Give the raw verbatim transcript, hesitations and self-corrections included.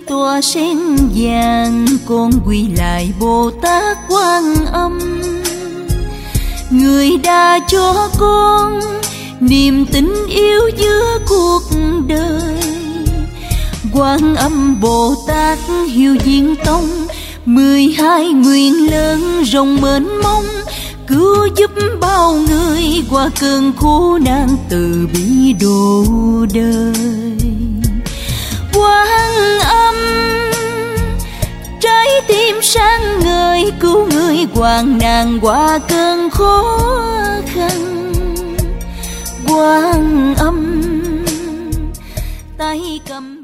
tỏa sen vàng, con quy lại Bồ Tát Quan Âm. Người đã cho con niềm tin yêu giữa cuộc đời. Quan Âm Bồ Tát Hiếu Diên Tông, mười hai nguyện lớn rộng mênh mông, cứu giúp bao người qua cơn khổ nạn, từ bi độ đời. Quan Âm trái tim sáng ngời, cứu người hoạn nạn qua cơn khó khăn. Quan Âm tay cầm